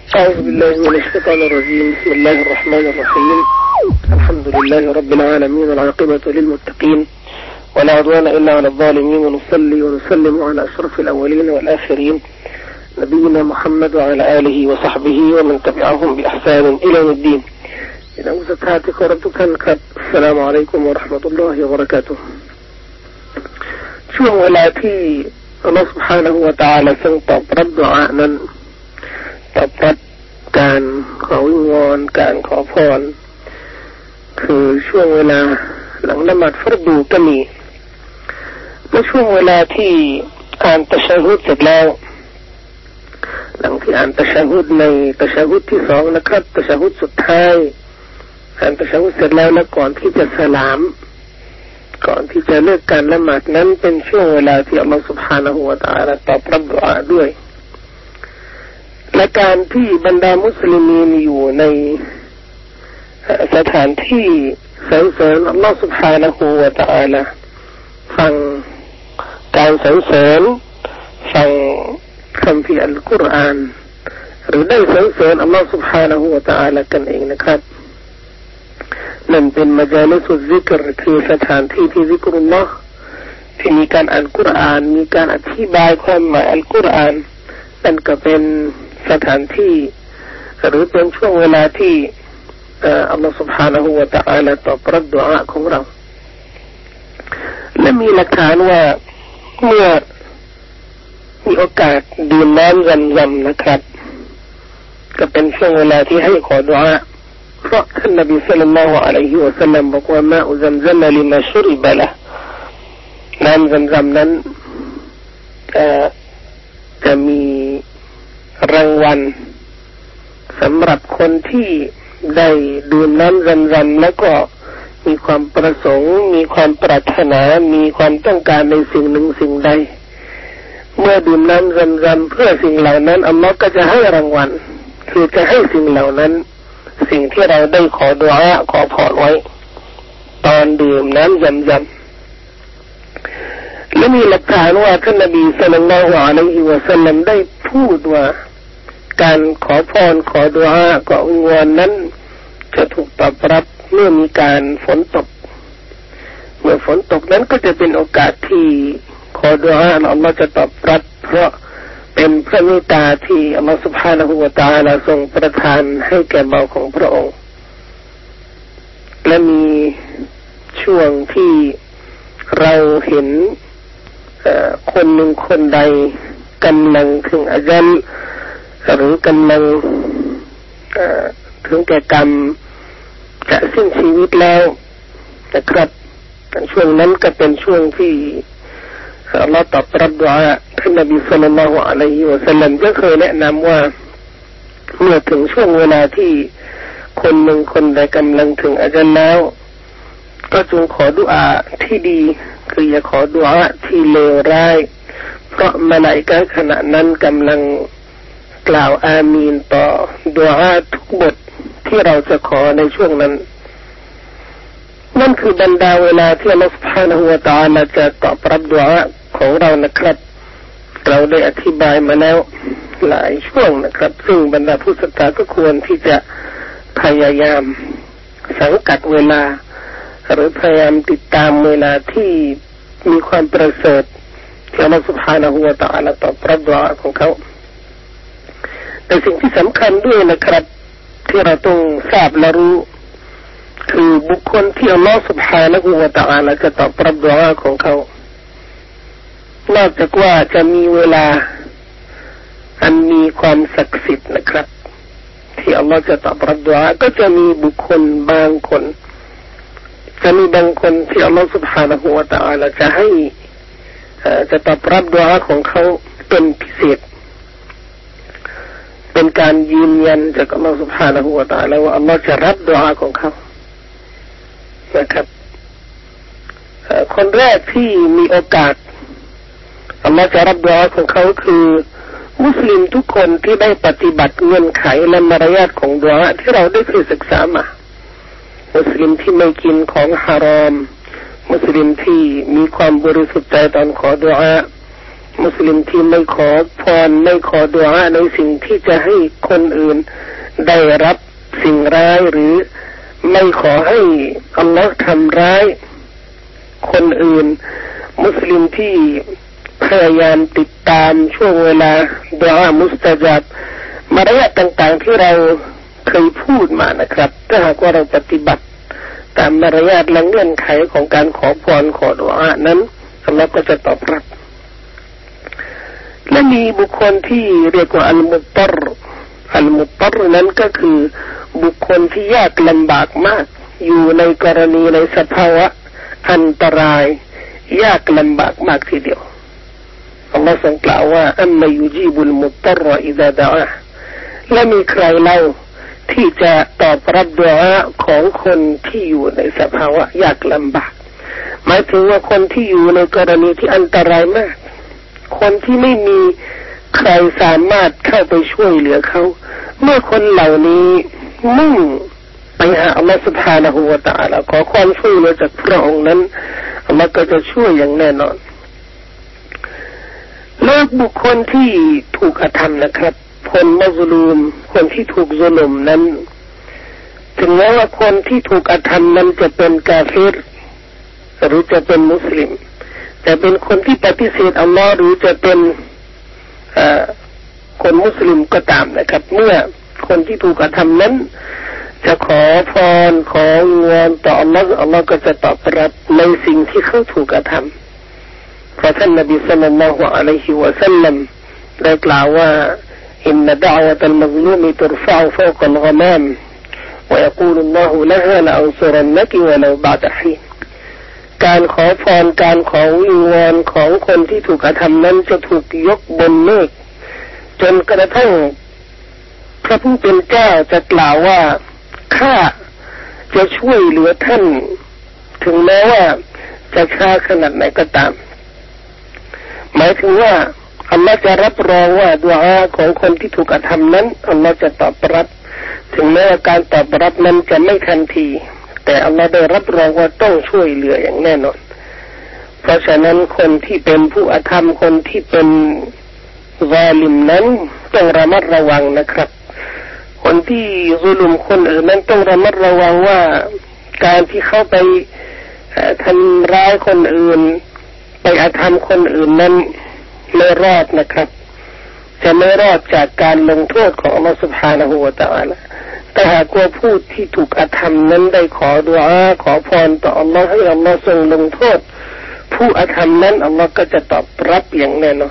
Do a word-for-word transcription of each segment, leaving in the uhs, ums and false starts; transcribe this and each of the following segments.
أعوذ بالله من الشيطان الرجيم. بسم الله الرحمن الرحيم. الحمد لله رب العالمين والعاقبة للمتقين ولا عدوان إلا على الظالمين ونصلي ونسلم على أشرف الأولين والآخرين نبينا محمد وعلى آله وصحبه ومن تبعهم بإحسان إلى يوم الدين. إذا وزتاتك وربك السلام عليكم ورحمة الله وبركاته. ช่วงเวลาที่อัลลอฮฺ سبحانه และ تعالى ทรงตอบรับดุอานั้นตอบรับการขอวิงวอนการขอพรคือช่วงเวลาหลังละหมาดฟัรดูก็มีและช่วงเวลาที่อ่านตะชะฮุดเสร็จแล้วหลังที่อ่านตะชะฮุดในตะชะฮุดที่สองนะครับตะชะฮุดสุดท้ายอ่านตะชะฮุดเสร็จแล้วและก่อนที่จะสลามก่อนที่จะเลิกการละหมาดนั้นเป็นช่วงเวลาที่อัลลอฮฺ سبحانه และ تعالى ตอบรับดุอาด้วยและการที่บรรดามุสลิมีนอยู่ในสถานที่สรรเสริญอัลลอฮฺ سبحانه และ تعالى ฟังการสรรเสริญฟังคัมภีร์อัลกุรอานหรือได้สรรเสริญอัลลอฮฺ سبحانه และ تعالى กันเองนะครับนั่นเป็นมัจลิสุซิกรคือสถานที่ที่ซิกรุลลอฮ์ที่มีการอ่านกุรอานมีการอธิบายความหมายอัลกุรอานนั่นก็เป็นสถานที่หรือเป็นช่วงเวลาที่อัลลอฮฺ سبحانه และ تعالى ตอบรับดุอาของเราและมีหลักฐานว่าเมื่อมีโอกาสดื่มน้ำซัมๆนะครับก็เป็นช่วงเวลาที่ให้ขอดุอาเพราะท่านนบีศ็อลลัลลอฮุอะลัยฮิวะซัลลัมบอกว่ามาอุซัมซัมลิมาชุริบะละน้ำซัมๆนั้นจะมีรางวัลสำหรับคนที่ได้ดื่มน้ำซัมๆแล้วก็มีความประสงค์มีความปรารถนามีความต้องการในสิ่งหนึ่งสิ่งใดเมื่อดื่มน้ำซัมๆเพื่อสิ่งเหล่านั้นอัลลอฮ์ก็จะให้รางวัลคือจะให้สิ่งเหล่านั้นสิ่งที่เราได้ขอดุอาขอพรไว้ตอนดื่มน้ำซัมๆและมีหลักฐานว่าท่านนบีศ็อลลัลลอฮุอะลัยฮิวะซัลลัมได้พูดว่าการขอพรขอดุอาขอวิงวอนนั้นจะถูกตอบรับเมื่อมีการฝนตกเมื่อฝนตกนั้นก็จะเป็นโอกาสที่ขอดุอาอัลลอฮ์จะตอบรับเพราะเป็นพระเมตตาที่อัลลอฮฺ سبحانه และ تعالى ทรงประทานให้แก่เบาของพระองค์และมีช่วงที่เราเห็นคนหนึ่งคนใดกำลังถึงอาญัลหรือกำลังถึงแก่กรรมจะสิ้นชีวิตแล้วนะครับช่วงนั้นก็เป็นช่วงที่อัลลอฮฺตอบรับดุอาท่านนบีศ็อลลัลลอฮุอะลัยฮิวะซัลลัมก็เคยแนะนำว่าเมื่อถึงช่วงเวลาที่คนหนึ่งคนใดกำลังถึงอาญัลแล้วก็จงขอดุอาที่ดีคืออย่าขอดุอาที่เลวร้ายเพราะมลาอิกะฮ์ขณะนั้นกำลังกล่าวอามีนต่อดุอาทุกบทที่เราจะขอในช่วงนั้นนั่นคือบรรดาเวลาที่อัลลอฮฺ سبحانه และ تعالى จะตอบรับดุอาของเรานะครับเราได้อธิบายมาแล้วหลายช่วงนะครับซึ่งบรรดาผู้ศรัทธาก็ควรที่จะพยายามสังกัดเวลาหรือพยายามติดตามเวลาที่มีความประเสริฐที่อัลลอฮฺ سبحانه และ تعالى ตอบรับดุอาของเขาแต่สิ่งที่สำคัญด้วยนะครับที่เราต้องทราบและรู้คือบุคคลที่อัลลอฮฺ سبحانه และ تعالى จะตอบรับดุอาของเขานอกจากว่าจะมีเวลาอันมีความศักดิ์สิทธิ์นะครับที่อัลลอฮฺจะตอบรับดุอาก็จะมีบุคคลบางคนจะมีบางคนที่อัลลอฮฺ سبحانه และ تعالى จะให้จะตอบรับดุอาของเขาเป็นพิเศษเป็นการยืนยันจากอัลลอฮฺ سبحانه และ تعالى ว่าอัลลอฮฺจะรับดุอาของเขานะครับคนแรกที่มีโอกาสอัลลอฮฺจะรับดุอาของเขาคือมุสลิมทุกคนที่ได้ปฏิบัติเงื่อนไขและมารยาทของดุอาที่เราได้เคยศึกษามามุสลิมที่ไม่กินของฮารอมมุสลิมที่มีความบริสุทธิ์ใจตอนขอดุอามุมุสลิมที่ไม่ขอพรไม่ขอดุอาในสิ่งที่จะให้คนอื่นได้รับสิ่งร้ายหรือไม่ขอให้อัลลอฮ์ทำร้ายคนอื่นมุสลิมที่พยายามติดตามช่วงเวลาดุอามุสตะญาบมารยาทต่างๆที่เราเคยพูดมานะครับถ้าหากว่าเราปฏิบัติตามมารยาทและเงื่อนไขของการขอพรขอดุอานั้นอัลลอฮ์ก็จะตอบรับและมีบุคคลที่เรียกว่าอัลมุตตรอัลมุตตรนั้นก็คือบุคคลที่ยากลำบากมากอยู่ในกรณีในสภาวะอันตรายยากลำบากมากทีเดียวอัลลอฮ์ทรงกล่าวว่าอัมมายุจีบุลมุตตรอิซาดะอะและมีใครเล่าที่จะตอบรับดุอาของคนที่อยู่ในสภาวะยากลำบากหมายถึงว่าคนที่อยู่ในกรณีที่อันตรายมากคนที่ไม่มีใครสามารถเข้าไปช่วยเหลือเขาเมื่อคนเหล่านี้มุ่งไปหาอัลลอฮฺ سبحانه และ تعالى ขอความช่วยเหลือจากพระองค์นั้นอัลลอฮฺก็จะช่วยอย่างแน่นอนและบุคคลที่ถูกกระทำนะครับคนมัซลูมคนที่ถูกซุลมนั้นถึงแม้ว่าคนที่ถูกกระทำนั้นจะเป็นกาเฟรหรือจะเป็นมุสลิมแต่เป็นคนที่ปฏิเสธอัลลอฮ์หรือจะเป็นคนมุสลิมก็ตามนะครับเมื่อคนที่ถูกกระทำนั้นจะขอพรของอนต่ออัลลอฮ์อัลลอฮ์ก็จะตอบรับในสิ่งที่เขาถูกกระทำเพราะท่านนบีศ็อลลัลลอฮุอะลัยฮิวะซัลลัมได้กล่าวว่าอินนะดะอวะตัลมัซลูมตุรฟะอ์ฟาวกัลฆะมามวะยะกูลุลลอฮุละฮาละอันซุรันนะกิวะลาบะดะฮีนการขอพรการขอวิงวอนของคนที่ถูกกระทำนั้นจะถูกยกบนเมฆจนกระทั่งพระผู้เป็นเจ้าจะกล่าวว่าข้าจะช่วยเหลือท่านถึงแม้ว่าจะช้าขนาดไหนก็ตามหมายถึงว่าอัลลอฮ์จะรับรองว่าดุอาของคนที่ถูกกระทำนั้นอัลลอฮ์จะตอบรับถึงแม้ว่าการตอบรับนั้นจะไม่ทันทีแต่อัลลอฮ์ได้รับรองว่าต้องช่วยเหลืออย่างแน่นอนเพราะฉะนั้นคนที่เป็นผู้อธรรมคนที่เป็นซาลิมนั้นต้องระมัดระวังนะครับคนที่ซุลุมคนอื่นนั้นต้องระมัดระวังว่าการที่เข้าไปทำร้ายคนอื่นไปอธรรมคนอื่นนั้นไม่รอดนะครับจะไม่รอดจากการลงโทษของอัลลอฮฺ سبحانه และ تعالى แต่หากว่าผู้ที่ถูกอธรรมนั้นได้ขอดุอาขอพรต่ออัลลอฮฺให้อัลลอฮฺทรงลงโทษผู้อธรรมนั้นอัลลอฮฺก็จะตอบรับอย่างแน่นอน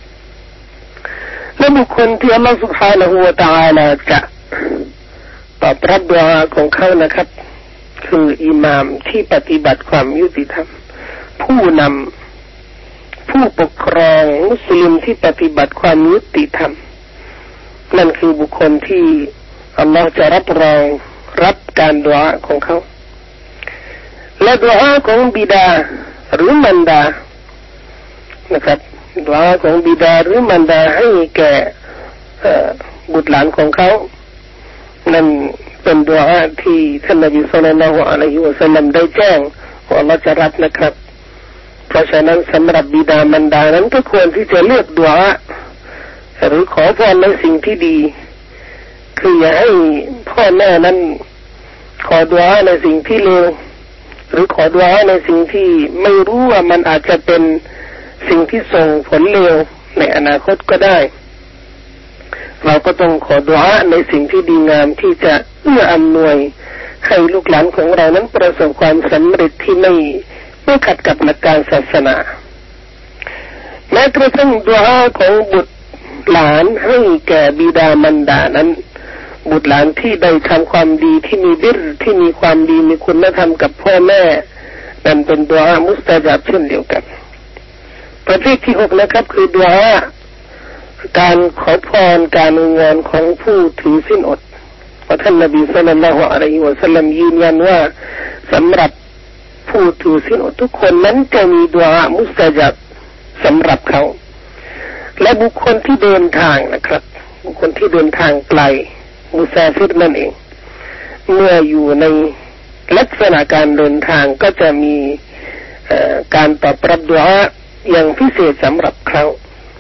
และบุคคลที่อัลลอฮฺ سبحانه และ تعالى จะตอบรับดุอาของเขานะครับคืออิหม่ามที่ปฏิบัติความยุติธรรมผู้นำผู้ปกครองมุสลิมที่ปฏิบัติความยุติธรรมนั่นคือบุคคลที่อัลลอฮฺจะรับรองรับการดุอาของเขาและดุอาของบิดาหรือมารดานะครับดุอาของบิดาหรือมารดาให้แก่บุตรหลานของเขานั่นเป็นดุอาที่ท่านนบีศ็อลลัลลอฮุอะลัยฮิวะซัลลัมได้แจ้งว่าอัลลอฮฺจะรับนะครับเพราะฉะนั้นสำหรับบิดามารดานั้นก็ควรที่จะเลือกดุอาหรือขอพรในสิ่งที่ดีคืออย่าให้พ่อแม่นั้นขอดุอาในสิ่งที่เลวหรือขอดุอาในสิ่งที่ไม่รู้ว่ามันอาจจะเป็นสิ่งที่ส่งผลเลวในอนาคตก็ได้เราก็ต้องขอดุอาในสิ่งที่ดีงามที่จะเอื้ออำนวยให้ลูกหลานของเรานั้นประสบความสำเร็จที่ไม่ไม่ขัดกับหลักการศาสนาแม้กระทั่งดุอาของบุตรหลานให้แก่บิดามารดานั้นบุตรหลานที่ได้ทำความดีที่มีบิรที่มีความดีมีคุณธรรมกับพ่อแม่นั่นเป็นดุอามุสตะญาบเช่นเดียวกันประเภทที่หกนะครับคือดุอาการขอพรการงานของผู้ถือศีลอดเพราะท่านนบีศ็อลลัลลอฮุอะลัยฮิวะซัลลัมยืนยันว่าสำหรับผู้ถือศีลอดทุกคนนั้นจะมีดุอามุสตะญาบสำหรับเขาและบุคคลที่เดินทางนะครับบุคคลที่เดินทางไกลมุซาฟิรนั่นเองเมื่ออยู่ในลักษณะการเดินทางก็จะมีการตอบรับดุอาอย่างพิเศษสำหรับเขา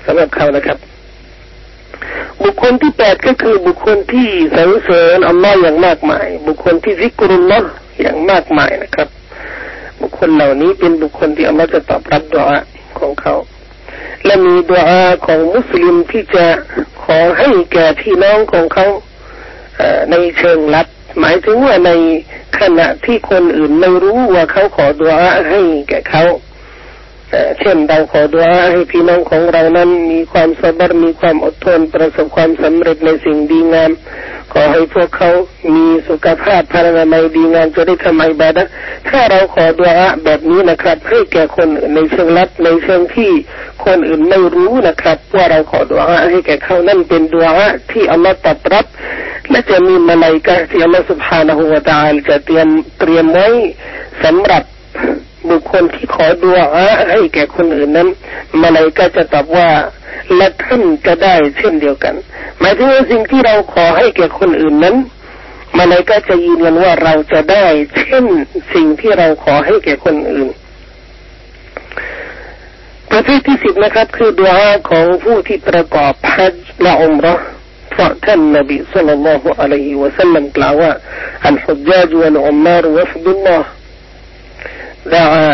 สำหรับเขานะครับบุคคลที่แปดก็คือบุคคลที่สรรเสริญอัลลอฮ์อย่างมากมายบุคคลที่ซิกรุลลอฮ์อย่างมากมายนะครับบุคคลเหล่านี้เป็นบุคคลที่อัลลอฮ์จะตอบรับดุอาของเขาและมีดุอาของมุสลิมที่จะขอให้แก่พี่น้องของเขาในเชิงลับหมายถึงว่าในขณะที่คนอื่นไม่รู้ว่าเขาขอดุอาให้แก่เขาเช่นเราขอดุอาให้พี่น้องของเรานั้นมีความสบายมีความอดทนประสบความสำเร็จในสิ่งดีงามขอให้พวกเขามีสุขภาพพลานามัยดีงามจะได้ทำอิบาดะห์ถ้าเราขอดุอาแบบนี้นะครับให้แก่คนอื่นในเชิงลับในเชิงที่คนอื่นไม่รู้นะครับว่าเราขอดุอาให้แก่เขานั่นเป็นดุอาที่อัลลอฮฺตอบรับและจะมีมลาอิกะฮ์ที่อัลลอฮฺ سبحانه และ تعالى จะเตรียมเตรียมไว้สำหรับบุคคลที่ขอดุอาให้แก่คนอื่นนั้นมลาอิกะฮ์จะตอบว่าและท่านจะได้เช่นเดียวกันหมายถึงว่าสิ่งที่เราขอให้แก่คนอื่นนั้นมลาอิกะฮ์จะยืนยันว่าเราจะได้เช่นสิ่งที่เราขอให้แก่คนอื่นประเภทที่สิบนะครับคือดุอาของผู้ที่ประกอบฮัจญ์และอุมเราะห์เพราะท่านนบีศ็อลลัลลอฮุอะลัยฮิวะซัลลัมกล่าวว่าอัลฮุจญาจวัลอุมมาร์วัฟดุลลอฮ์دعا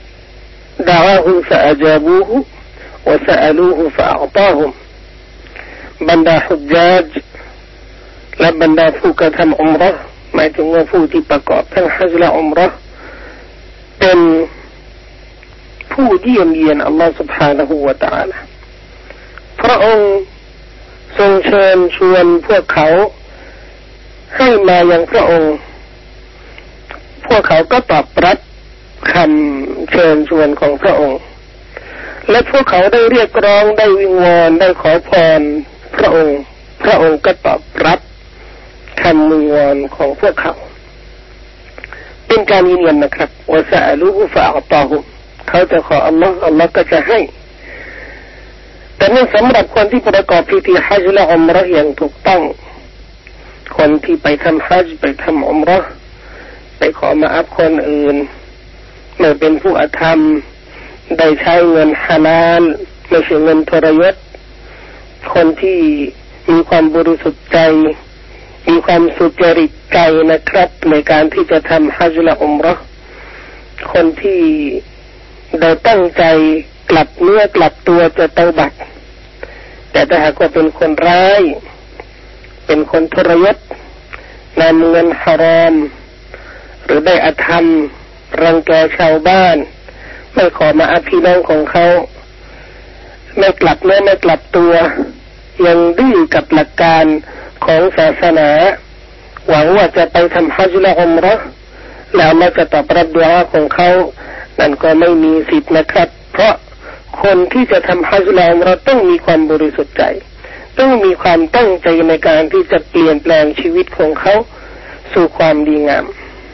دعاهم فأجابوه وسألوه فأعطاهم บรรดาฮุจญาจและบรรดาผู้กระทำอุมเราะห์หมายถึงว่าผู้ที่ประกอบทั้งฮัจญ์และอุมเราะห์เป็นผู้เยี่ยมเยียนอัลลอฮฺ سبحانه และ تعالى พระองค์ทรงเชิญชวนพวกเขาให้มายังพระองค์พวกเขาก็ตอบรับคำเชิญชวนของพระองค์และพวกเขาได้เรียกร้องได้วิงวอนได้ขอพรพระองค์พระองค์ก็ตอบรับคำวิงวอนของพวกเขาเป็นการยืนยันนะครับว่าซะอลูฮุฟะอัตอฮุเขาจะขออัลลอฮ์อัลลอฮ์ก็จะให้แต่นี่สำหรับคนที่ประกอบพิธีฮัจญ์และอุมเราะห์อย่างถูกต้องคนที่ไปทำฮัจญ์ไปทำอุมเราะห์ไปขอมาอัพคนอื่นไม่เป็นผู้อธรรมได้ใช้เงินฮาลาลไม่ใช่เงินทรยศคนที่มีความบริสุทธิ์ใจมีความสุจริตใจนะครับในการที่จะทำฮัจญ์และอุมเราะห์คนที่ได้ตั้งใจกลับเนื้อกลับตัวจะเตาบัตแต่ถ้าหากว่าเป็นคนร้ายเป็นคนทรยศนำเงินฮารอมหรือได้อธรรมรังแกชาวบ้านไม่ขอมาอาพี่น้องของเขาไม่กลับเนื้อไม่กลับตัวยังดื้อกับหลักการของศาสนาหวังว่าจะไปทำฮัจญ์และอุมเราะห์แล้วเราจะตอบรับดุอาของเขานั่นก็ไม่มีสิทธิ์นะครับเพราะคนที่จะทำฮัจญ์และอุมเราะห์ต้องมีความบริสุทธิ์ใจต้องมีความตั้งใจในการที่จะเปลี่ยนแปลงชีวิตของเขาสู่ความดีงาม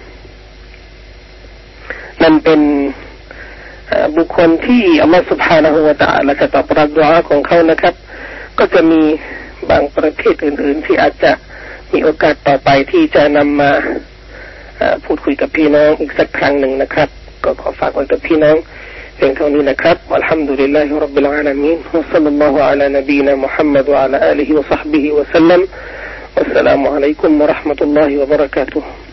นั่นเป็นบุคคลที่อัลลอฮฺ سبحانه และ تعالى จะตอบรับดุอาของเขานะครับก็จะมีบางประเภทอื่นๆที่อาจจะมีโอกาสต่อไปที่จะนำมาพูดคุยกับพี่น้องอีกสักครั้งหนึ่งนะครับก็ขอฝากไว้กับพี่น้องเพียงเท่านี้นะครับอัลฮัมดุลิลลาฮิร็อบบิลอาลามีนวะศ็อลลัลลอฮุอะลานบีนามุฮัมมัดวะอะลาอาลิฮิวะศ็อฮบิฮิวะซัลลัมวัสสลามุอะลัยกุมวะเราะห์มะตุลลอฮิวะบะเราะกาตุฮ์